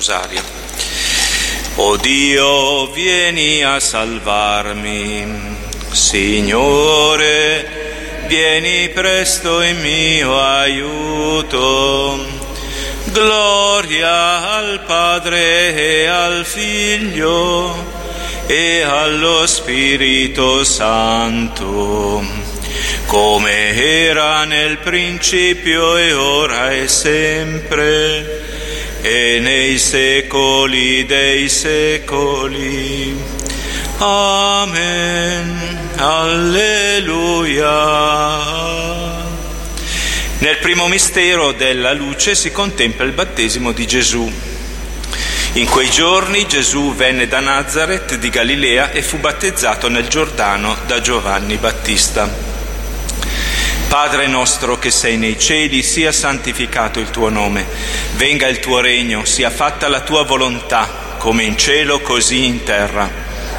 rosario. O Dio, vieni a salvarmi. Signore, vieni presto in mio aiuto. Gloria al Padre e al Figlio e allo Spirito Santo, come era nel principio e ora e sempre, e nei secoli dei secoli. Amen. Alleluia. Nel primo mistero della luce si contempla il battesimo di Gesù. In quei giorni Gesù venne da Nazaret di Galilea e fu battezzato nel Giordano da Giovanni Battista. Padre nostro che sei nei cieli, sia santificato il tuo nome. Venga il tuo regno, sia fatta la tua volontà, come in cielo così in terra.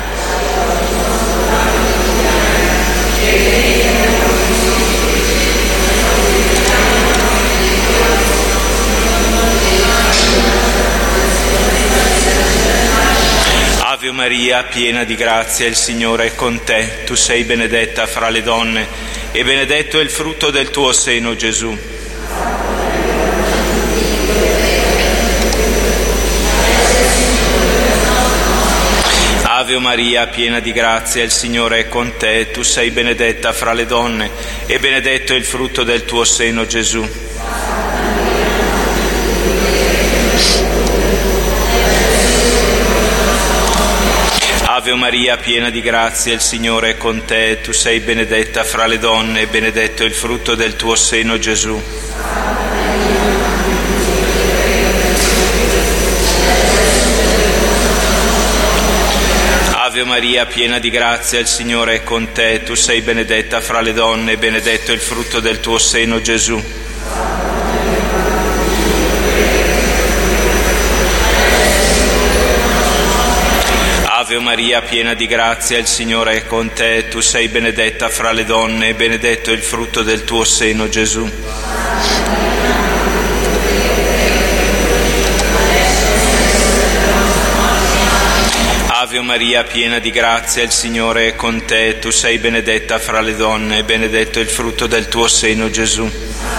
Ave Maria, piena di grazia, il Signore è con te. Tu sei benedetta fra le donne e benedetto è il frutto del tuo seno, Gesù. Ave Maria, piena di grazia, il Signore è con te. Tu sei benedetta fra le donne e benedetto è il frutto del tuo seno, Gesù. Ave Maria, piena di grazia, il Signore è con te. Tu sei benedetta fra le donne e benedetto è il frutto del tuo seno, Gesù. Ave Maria, piena di grazia, il Signore è con te. Tu sei benedetta fra le donne e benedetto è il frutto del tuo seno, Gesù. Ave Maria, piena di grazia, il Signore è con te. Tu sei benedetta fra le donne e benedetto è il frutto del tuo seno, Gesù. Ave Maria, piena di grazia, il Signore è con te. Tu sei benedetta fra le donne e benedetto è il frutto del tuo seno, Gesù.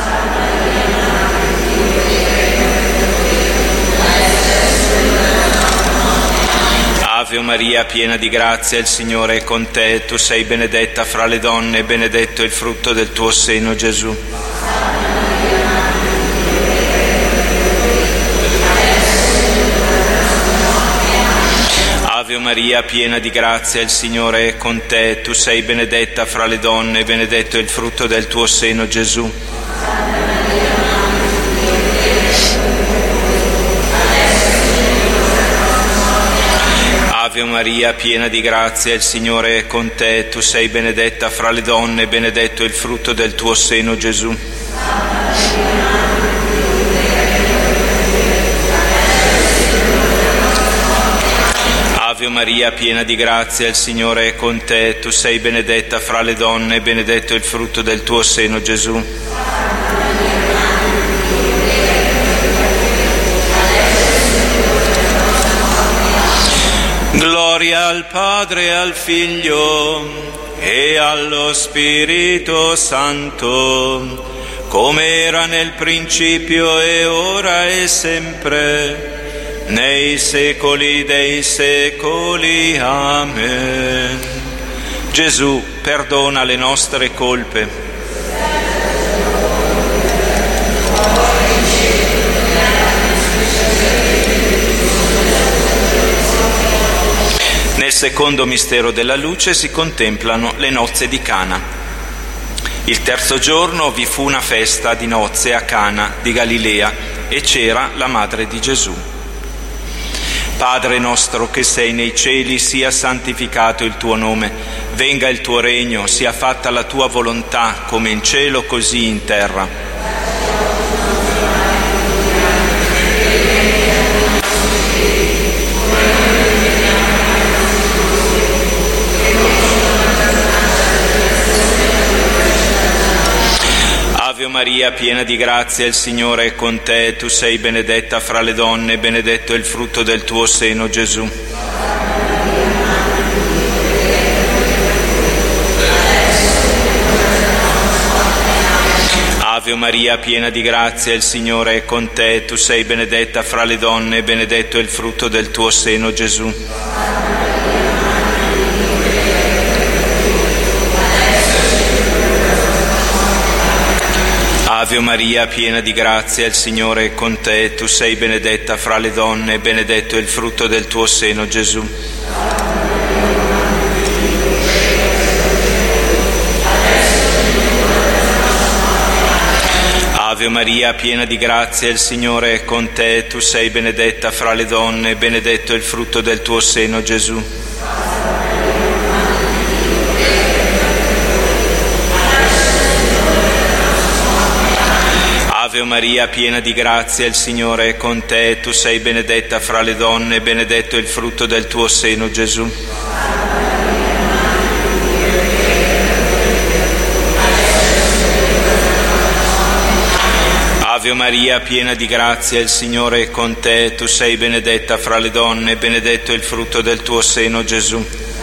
Ave Maria, piena di grazia, il Signore è con te. Tu sei benedetta fra le donne e benedetto è il frutto del tuo seno, Gesù. Ave Maria, piena di grazia, il Signore è con te. Tu sei benedetta fra le donne e benedetto è il frutto del tuo seno, Gesù. Ave Maria, piena di grazia, il Signore è con te. Tu sei benedetta fra le donne e benedetto è il frutto del tuo seno, Gesù. Ave Maria, piena di grazia, il Signore è con te. Tu sei benedetta fra le donne e benedetto è il frutto del tuo seno, Gesù. Gloria al Padre e al Figlio e allo Spirito Santo, come era nel principio e ora e sempre, nei secoli dei secoli. Amen. Gesù, perdona le nostre colpe. Nel secondo mistero della luce si contemplano le nozze di Cana. Il terzo giorno vi fu una festa di nozze a Cana di Galilea e c'era la madre di Gesù. Padre nostro che sei nei cieli, sia santificato il tuo nome, venga il tuo regno, sia fatta la tua volontà come in cielo così in terra. Ave Maria, piena di grazia, il Signore è con te. Tu sei benedetta fra le donne e benedetto è il frutto del tuo seno, Gesù. Ave Maria, piena di grazia, il Signore è con te. Tu sei benedetta fra le donne e benedetto è il frutto del tuo seno, Gesù. Ave Maria, piena di grazia, il Signore è con te. Tu sei benedetta fra le donne e benedetto è il frutto del tuo seno, Gesù. Ave Maria, piena di grazia, il Signore è con te. Tu sei benedetta fra le donne e benedetto è il frutto del tuo seno, Gesù. Ave Maria, piena di grazia, il Signore è con te. Tu sei benedetta fra le donne e benedetto è il frutto del tuo seno, Gesù. Ave Maria, piena di grazia, il Signore è con te. Tu sei benedetta fra le donne e benedetto è il frutto del tuo seno, Gesù.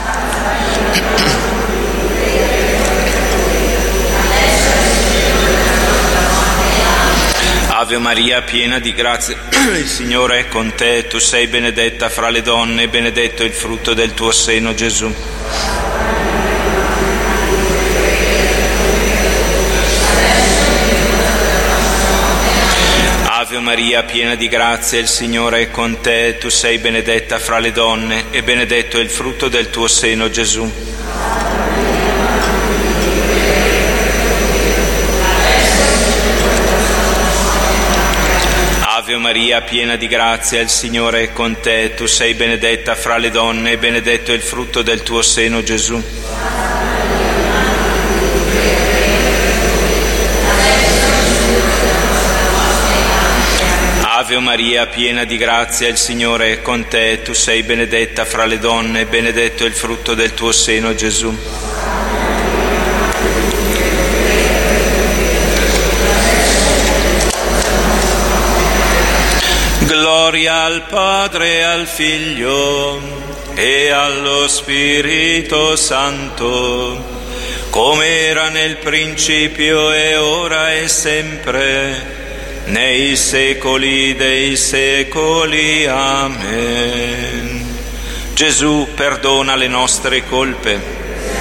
Ave Maria, piena di grazia, il Signore è con te. Tu sei benedetta fra le donne e benedetto è il frutto del tuo seno, Gesù. Ave Maria, piena di grazia, il Signore è con te. Tu sei benedetta fra le donne e benedetto è il frutto del tuo seno, Gesù. Ave Maria, piena di grazia, il Signore è con te. Tu sei benedetta fra le donne e benedetto è il frutto del tuo seno, Gesù. Ave Maria, piena di grazia, il Signore è con te. Tu sei benedetta fra le donne e benedetto è il frutto del tuo seno, Gesù. Gloria al Padre, al Figlio e allo Spirito Santo, come era nel principio e ora e sempre, nei secoli dei secoli. Amen. Gesù, perdona le nostre colpe.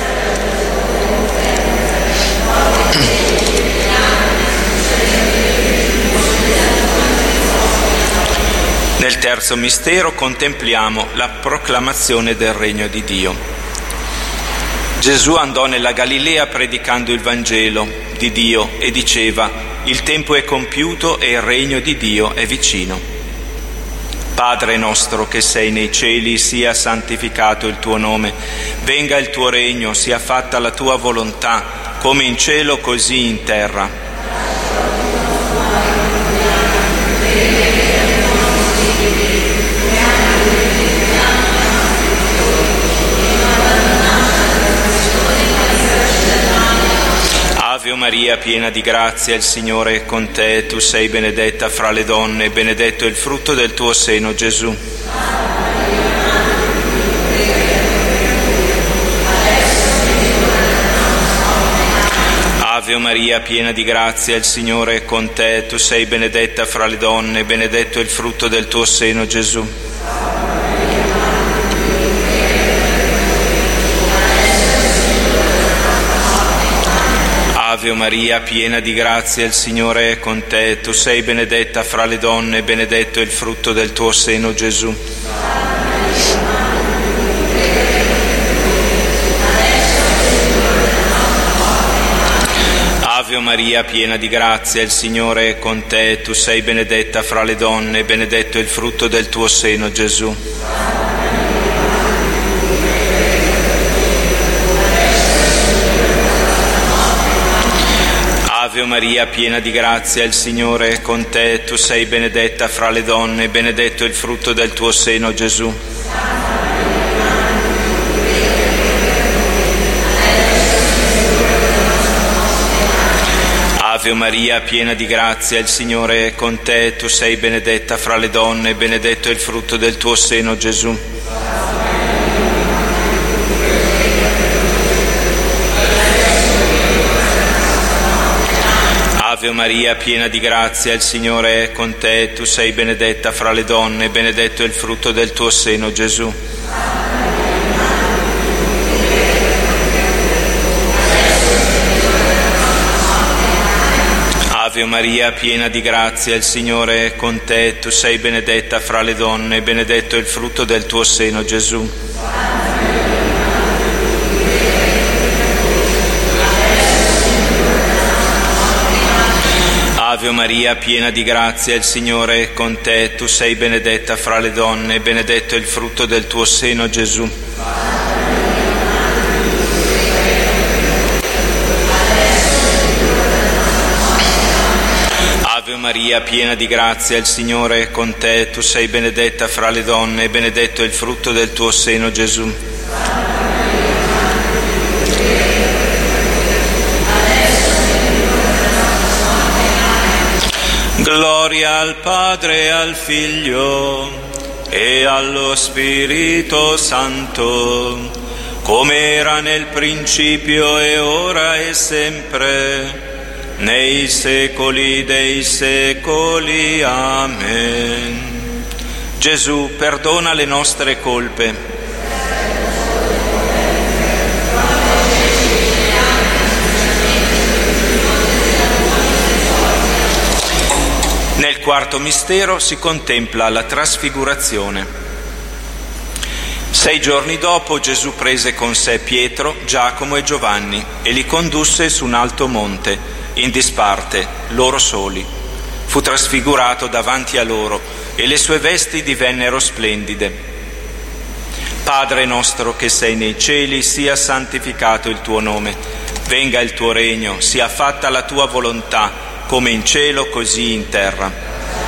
Nel terzo mistero contempliamo la proclamazione del regno di Dio. Gesù andò nella Galilea predicando il Vangelo di Dio e diceva: il tempo è compiuto e il regno di Dio è vicino. Padre nostro che sei nei cieli, sia santificato il tuo nome, venga il tuo regno, sia fatta la tua volontà, come in cielo così in terra. Ave Maria, piena di grazia, il Signore è con te. Tu sei benedetta fra le donne e benedetto è il frutto del tuo seno, Gesù. Ave Maria, piena di grazia, il Signore è con te. Tu sei benedetta fra le donne e benedetto è il frutto del tuo seno, Gesù. Ave Maria, piena di grazia, il Signore è con te. Tu sei benedetta fra le donne e benedetto è il frutto del tuo seno, Gesù. Ave Maria, piena di grazia, il Signore è con te. Tu sei benedetta fra le donne e benedetto è il frutto del tuo seno, Gesù. Ave Maria, piena di grazia, il Signore è con te. Tu sei benedetta fra le donne e benedetto è il frutto del tuo seno, Gesù. Ave Maria, piena di grazia, il Signore è con te. Tu sei benedetta fra le donne e benedetto è il frutto del tuo seno, Gesù. Ave Maria, piena di grazia, il Signore è con te. Tu sei benedetta fra le donne e benedetto è il frutto del tuo seno, Gesù. Ave Maria, piena di grazia, il Signore è con te. Tu sei benedetta fra le donne e benedetto è il frutto del tuo seno, Gesù. Ave Maria, piena di grazia, il Signore è con te. Tu sei benedetta fra le donne e benedetto è il frutto del tuo seno, Gesù. Ave Maria, piena di grazia, il Signore è con te. Tu sei benedetta fra le donne e benedetto è il frutto del tuo seno, Gesù. Gloria al Padre, al Figlio e allo Spirito Santo, come era nel principio e ora e sempre, nei secoli dei secoli. Amen. Gesù, perdona le nostre colpe. Nel quarto mistero si contempla la trasfigurazione. 6 giorni dopo Gesù prese con sé Pietro, Giacomo e Giovanni e li condusse su un alto monte, in disparte, loro soli. Fu trasfigurato davanti a loro e le sue vesti divennero splendide. Padre nostro che sei nei cieli, sia santificato il tuo nome. Venga il tuo regno, sia fatta la tua volontà, come in cielo così in terra.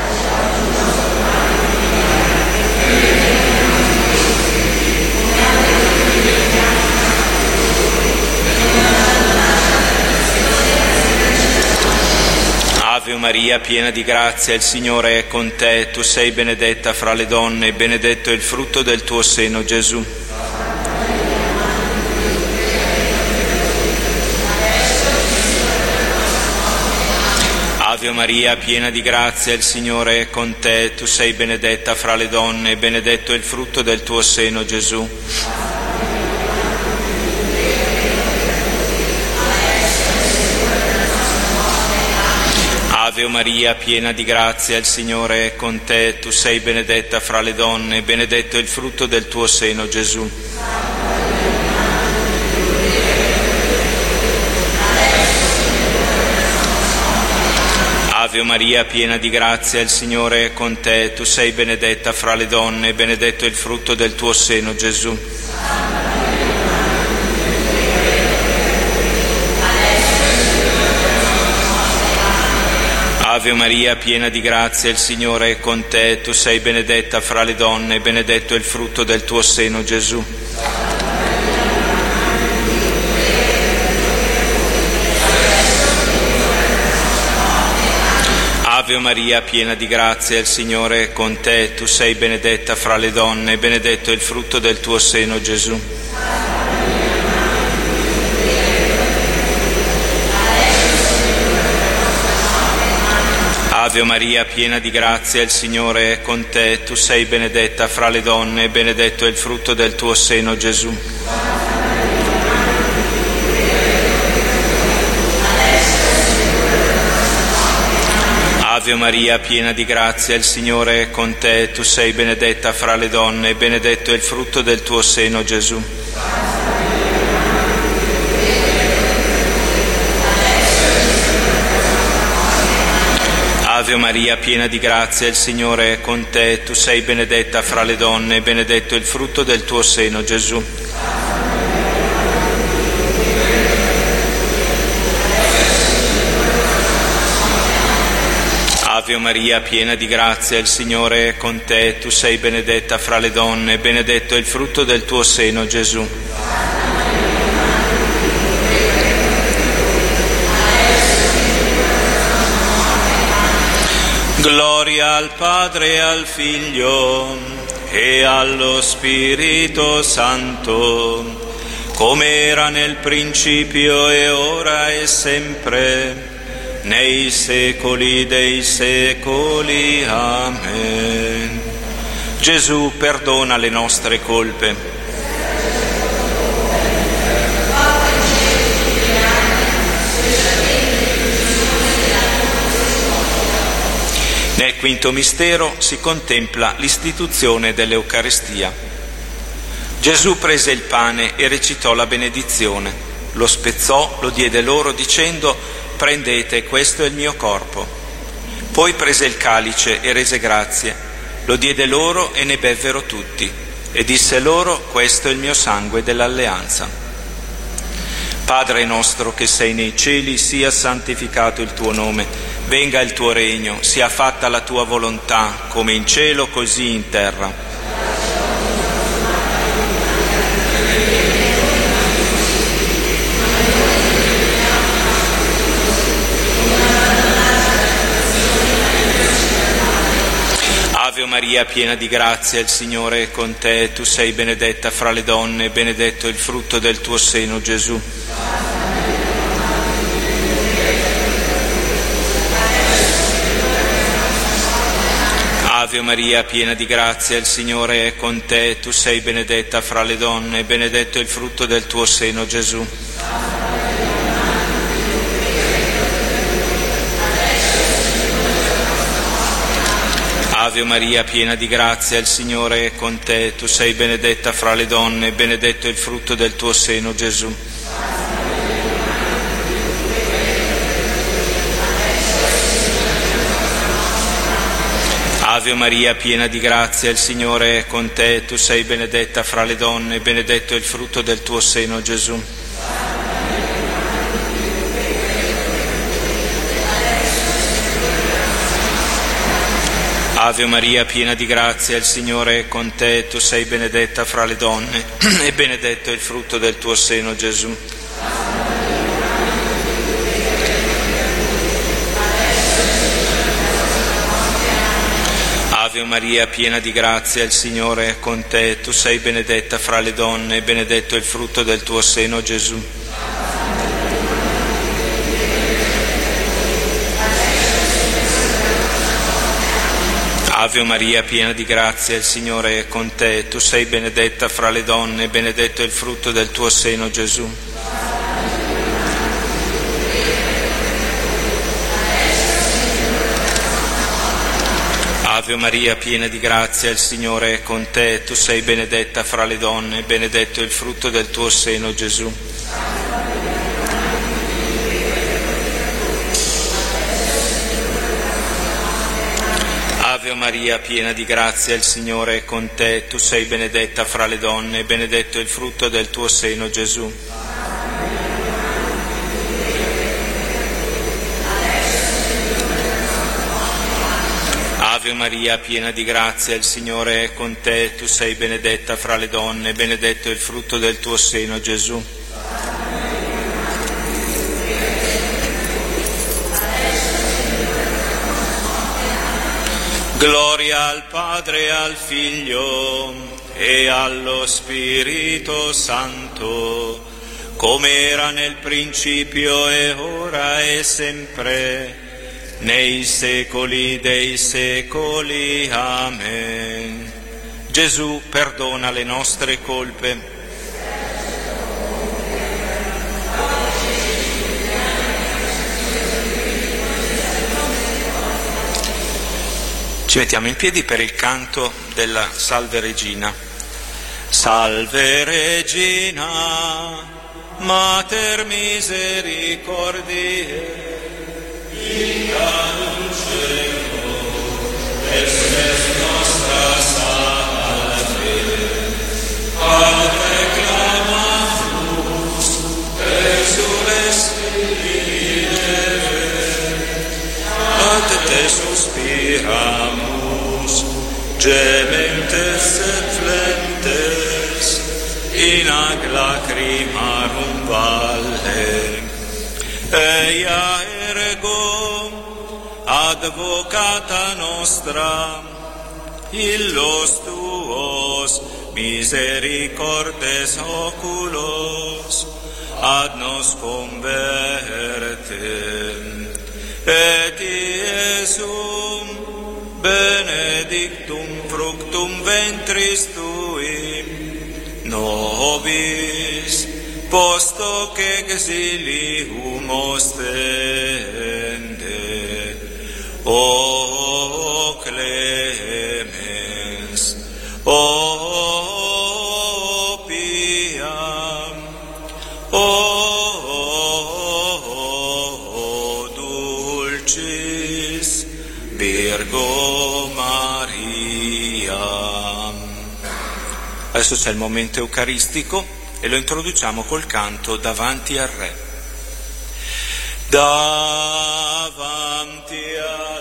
Ave Maria, piena di grazia, il Signore è con te. Tu sei benedetta fra le donne e benedetto è il frutto del tuo seno, Gesù. Ave Maria, piena di grazia, il Signore è con te. Tu sei benedetta fra le donne e benedetto è il frutto del tuo seno, Gesù. Ave Maria, piena di grazia, il Signore è con te. Tu sei benedetta fra le donne e benedetto è il frutto del tuo seno, Gesù. Ave Maria, piena di grazia, il Signore è con te. Tu sei benedetta fra le donne e benedetto è il frutto del tuo seno, Gesù. Ave Maria, piena di grazia, il Signore è con te. Tu sei benedetta fra le donne e benedetto è il frutto del tuo seno, Gesù. Ave Maria, piena di grazia, il Signore è con te. Tu sei benedetta fra le donne e benedetto è il frutto del tuo seno, Gesù. Ave Maria, piena di grazia, il Signore è con te. Tu sei benedetta fra le donne e benedetto è il frutto del tuo seno, Gesù. Ave Maria, piena di grazia, il Signore è con te. Tu sei benedetta fra le donne e benedetto è il frutto del tuo seno, Gesù. Ave Maria, piena di grazia, il Signore è con te. Tu sei benedetta fra le donne e benedetto è il frutto del tuo seno, Gesù. Ave Maria, piena di grazia, il Signore è con te. Tu sei benedetta fra le donne e benedetto è il frutto del tuo seno, Gesù. Gloria al Padre e al Figlio e allo Spirito Santo, come era nel principio e ora e sempre, nei secoli dei secoli. Amen. Gesù, perdona le nostre colpe. Nel quinto mistero si contempla l'istituzione dell'Eucaristia. Gesù prese il pane e recitò la benedizione, lo spezzò, lo diede loro dicendo: prendete, questo è il mio corpo. Poi prese il calice e rese grazie, lo diede loro e ne bevvero tutti, e disse loro: questo è il mio sangue dell'alleanza. Padre nostro che sei nei cieli, sia santificato il tuo nome. Venga il tuo regno, sia fatta la tua volontà, come in cielo così in terra. Ave Maria, piena di grazia, il Signore è con te. Tu sei benedetta fra le donne, benedetto il frutto del tuo seno, Gesù. Ave Maria, piena di grazia, il Signore è con te. Tu sei benedetta fra le donne, benedetto il frutto del tuo seno, Gesù. Ave Maria, piena di grazia, il Signore è con te. Tu sei benedetta fra le donne, benedetto il frutto del tuo seno, Gesù. Ave Maria, piena di grazia, il Signore è con te. Tu sei benedetta fra le donne, benedetto il frutto del tuo seno, Gesù. Ave Maria, piena di grazia, il Signore è con te. Tu sei benedetta fra le donne, e benedetto il frutto del tuo seno, Gesù. Ave Maria, piena di grazia, il Signore è con te. Tu sei benedetta fra le donne, e benedetto il frutto del tuo seno, Gesù. Ave Maria, piena di grazia, il Signore è con te. Tu sei benedetta fra le donne, e benedetto il frutto del tuo seno, Gesù. Ave Maria, piena di grazia, il Signore è con te. Tu sei benedetta fra le donne, benedetto il frutto del tuo seno, Gesù. Ave Maria, piena di grazia, il Signore è con te. Tu sei benedetta fra le donne, benedetto il frutto del tuo seno, Gesù. Ave Maria, piena di grazia, il Signore è con te. Tu sei benedetta fra le donne, benedetto il frutto del tuo seno, Gesù. Gloria al Padre e al Figlio e allo Spirito Santo, come era nel principio e ora e sempre, nei secoli dei secoli. Amen. Gesù, perdona le nostre colpe. Ci mettiamo in piedi per il canto della Salve Regina. Salve Regina, Mater misericordiae, in cielo, estes nostra salve, Padre clamamus, ad te suspiramus, gementes et flentes, in ac lacrimarum valle, eia ergo advocata nostra, illos tuos misericordes oculos ad nos convertem, et Iesum benedictum fructum ventris tui, nobis post hoc exilium ostende, o clemens, o piam, o dulcis Virgo Maria. Adesso c'è il momento eucaristico e lo introduciamo col canto Davanti al Re. Davanti al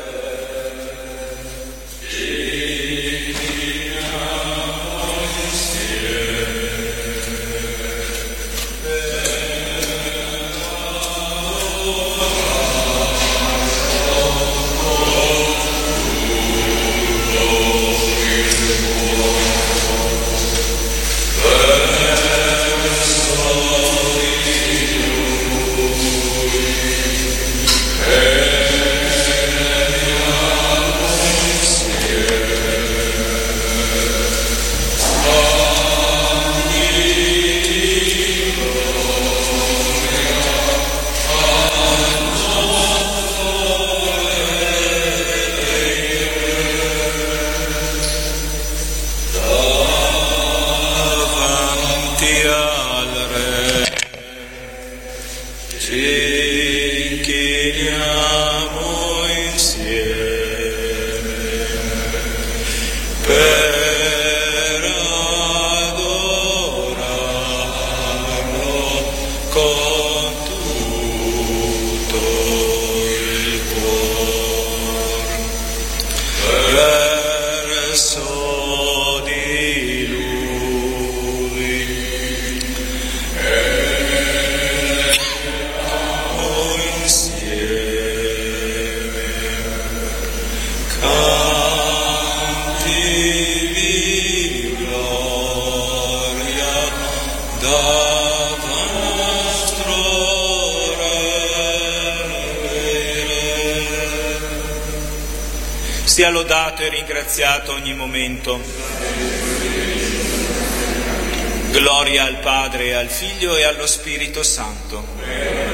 sia lodato e ringraziato ogni momento. Gloria al Padre, al Figlio e allo Spirito Santo.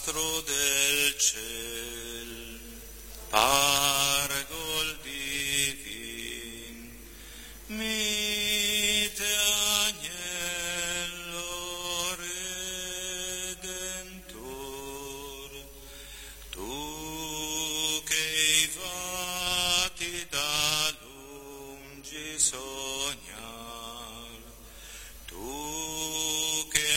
nostro del ciel, pargol divin, mite agnello redentor, tu che vati da lungi sognar, tu che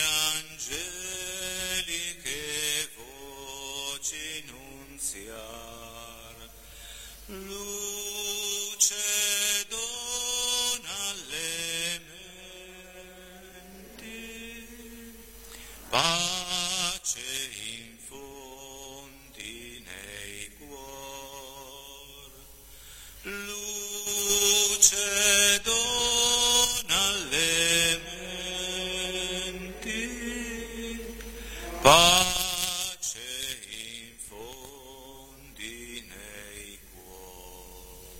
angeliche voci nunziar, luce dona alle menti, pace infondi nei cuor, luce dona alle menti, pace infondi nei cuor.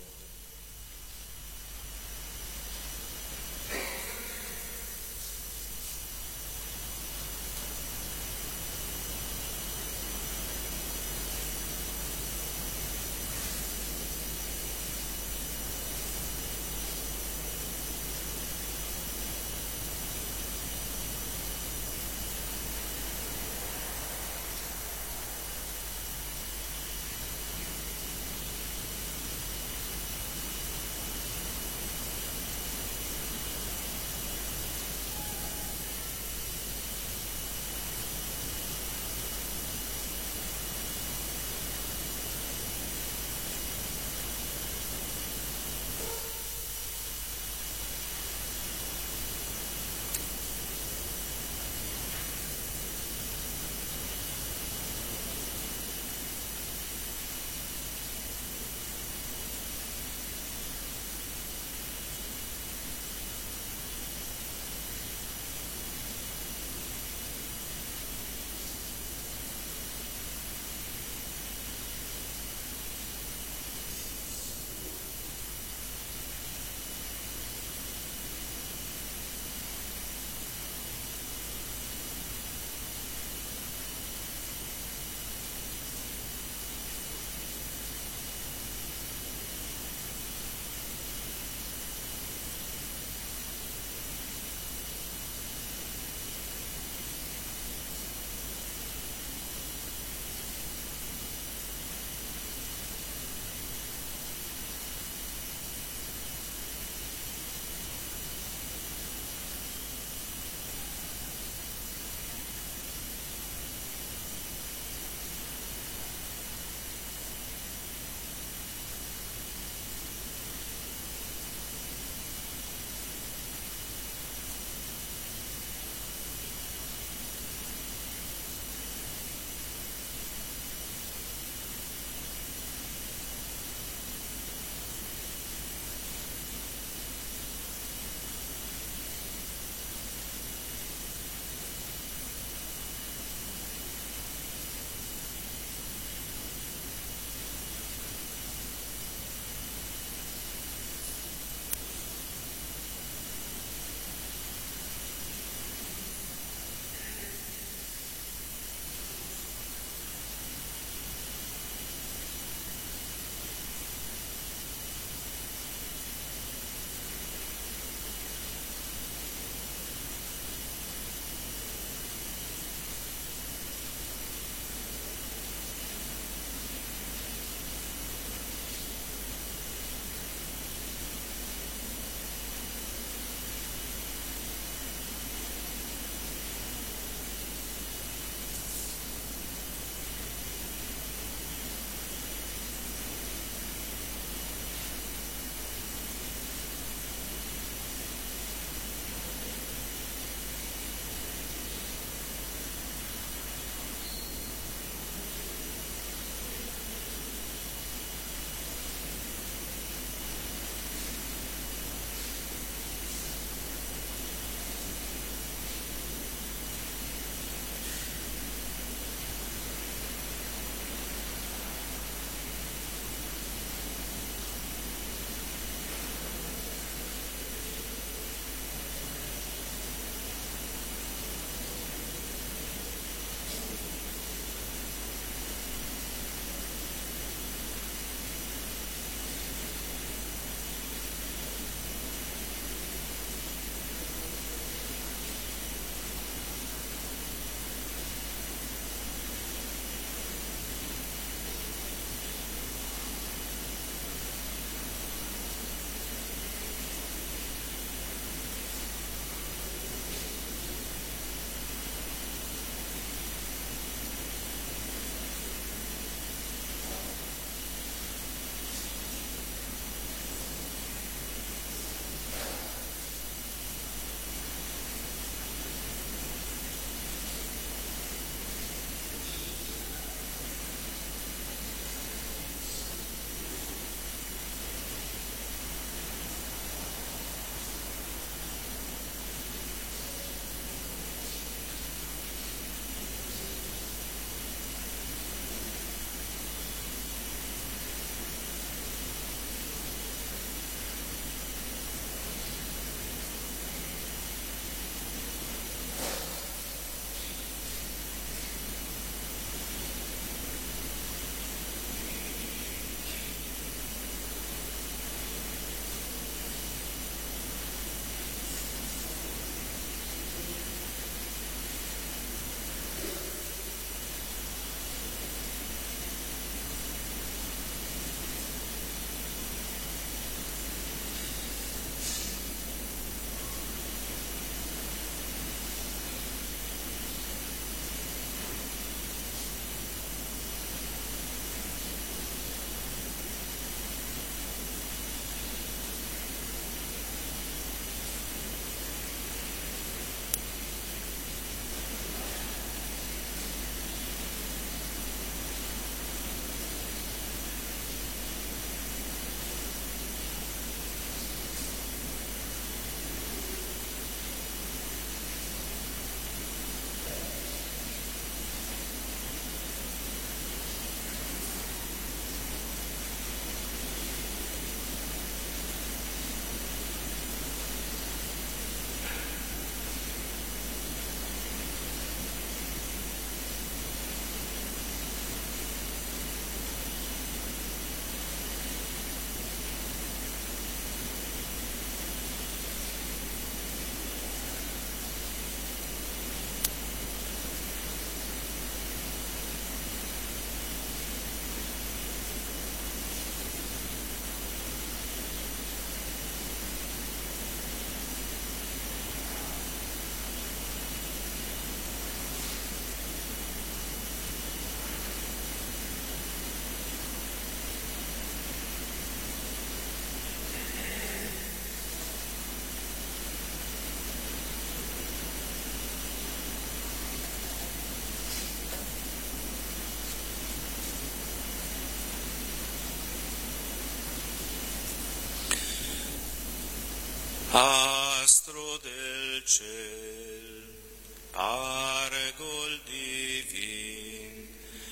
Astro del ciel, pargol divin,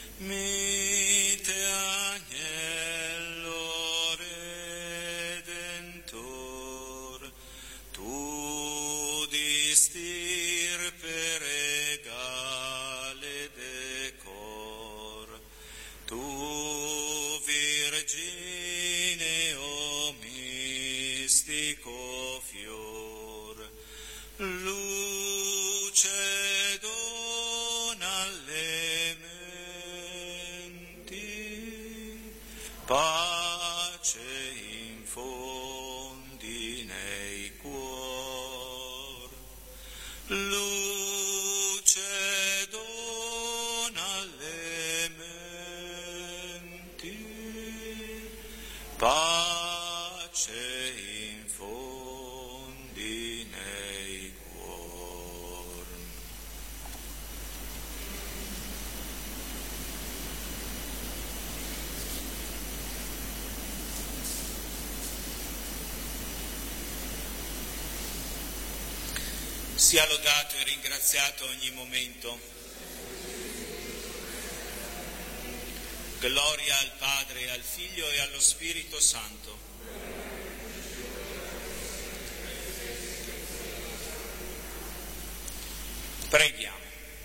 mite agnello redentor, tu di stirpe regale decor, tu virgine o mistico fior, luce dona alle menti, pace infondi nei cuor, luce dona alle menti, pace infondi nei cuor. Sia lodato e ringraziato ogni momento. Gloria al Padre, al Figlio e allo Spirito Santo. Preghiamo.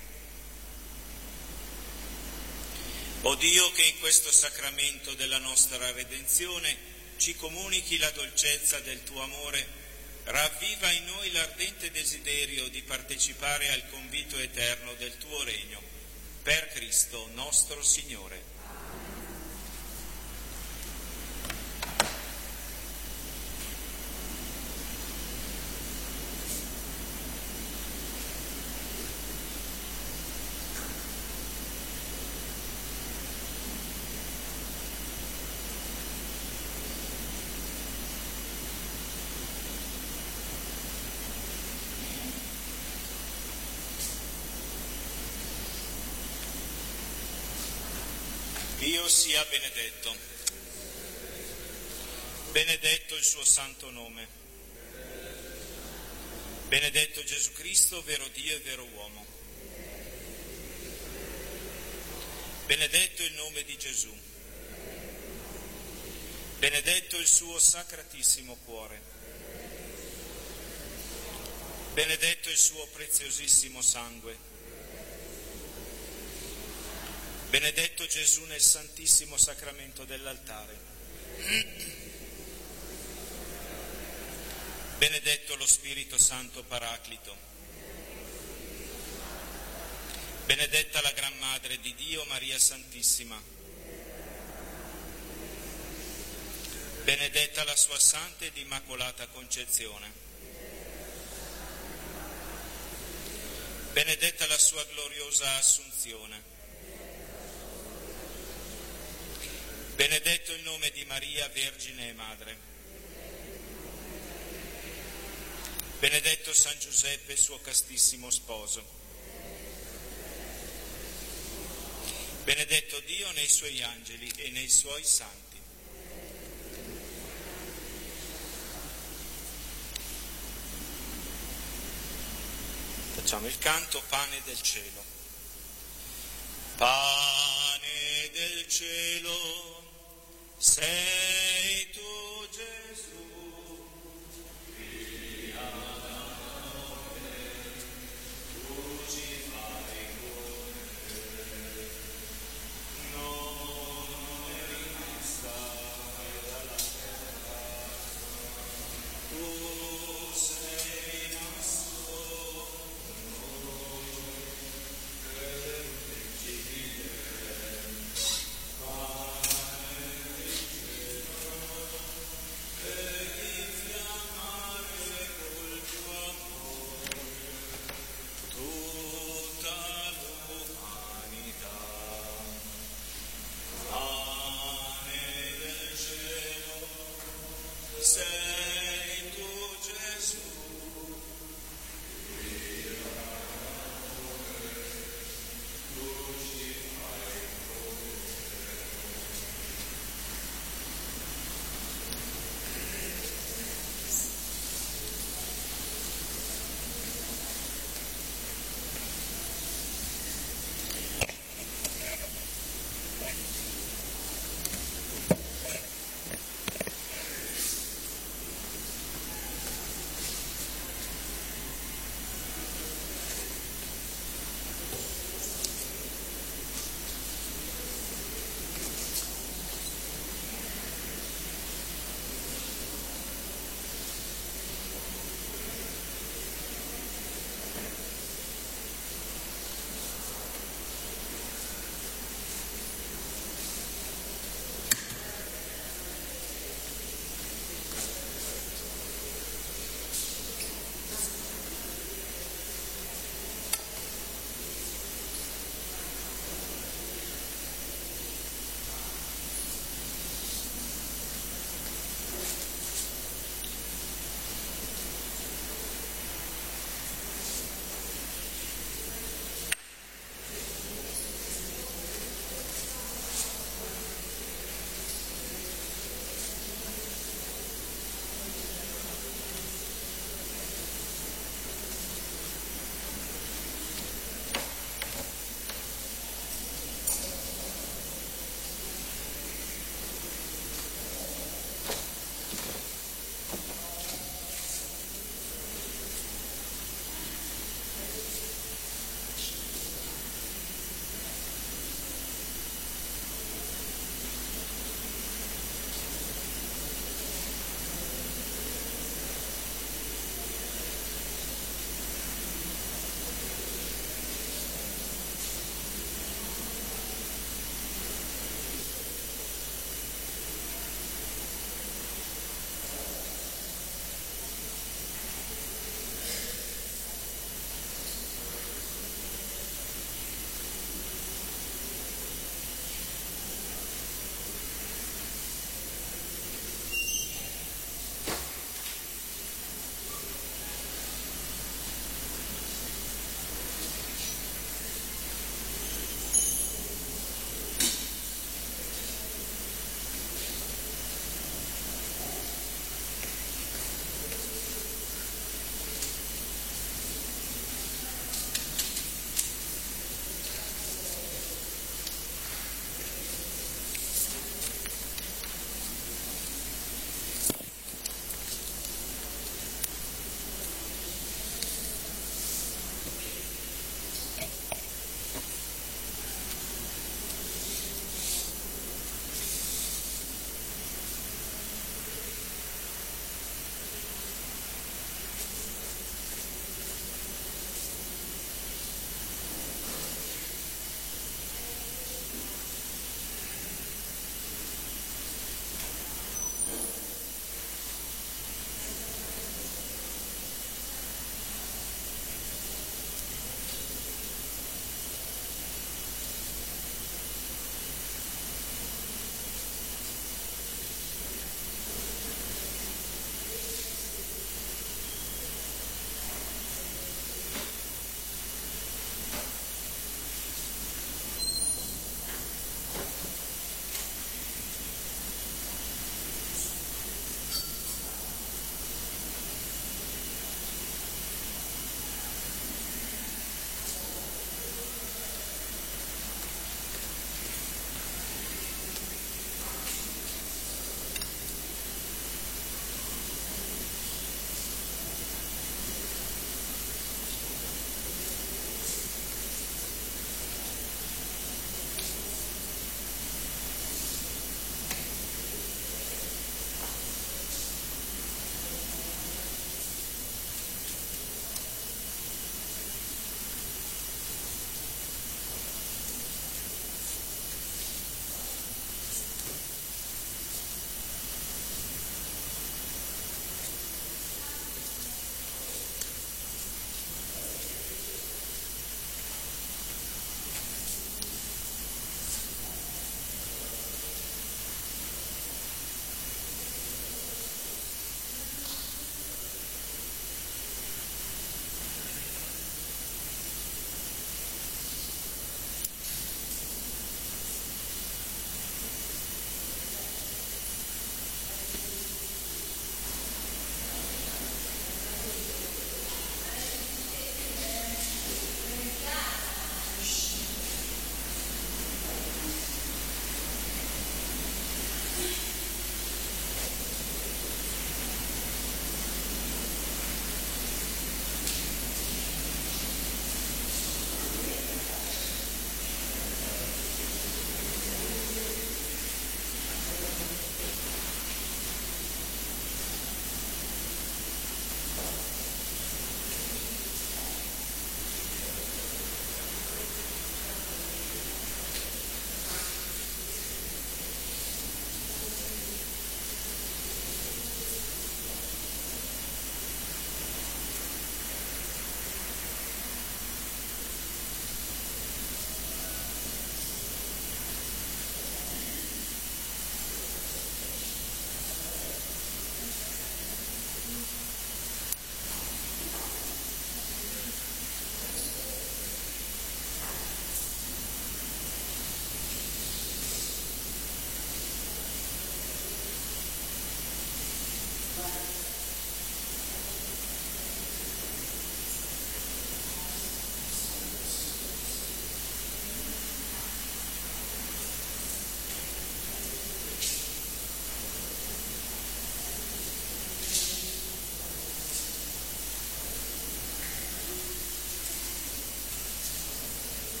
O Dio, che in questo sacramento della nostra redenzione ci comunichi la dolcezza del tuo amore, ravviva in noi l'ardente desiderio di partecipare al convito eterno del tuo regno. Per Cristo nostro Signore. Dio sia benedetto. Benedetto il suo santo nome. Benedetto Gesù Cristo, vero Dio e vero uomo. Benedetto il nome di Gesù. Benedetto il suo sacratissimo cuore. Benedetto il suo preziosissimo sangue. Benedetto Gesù nel santissimo sacramento dell'altare. Benedetto lo Spirito Santo Paraclito. Benedetta la Gran Madre di Dio, Maria Santissima. Benedetta la sua Santa ed Immacolata Concezione. Benedetta la sua gloriosa Assunzione. Benedetto il nome di Maria, Vergine e Madre. Benedetto San Giuseppe, suo castissimo sposo. Benedetto Dio nei suoi angeli e nei suoi santi. Facciamo il canto Pane del cielo. Pane del cielo.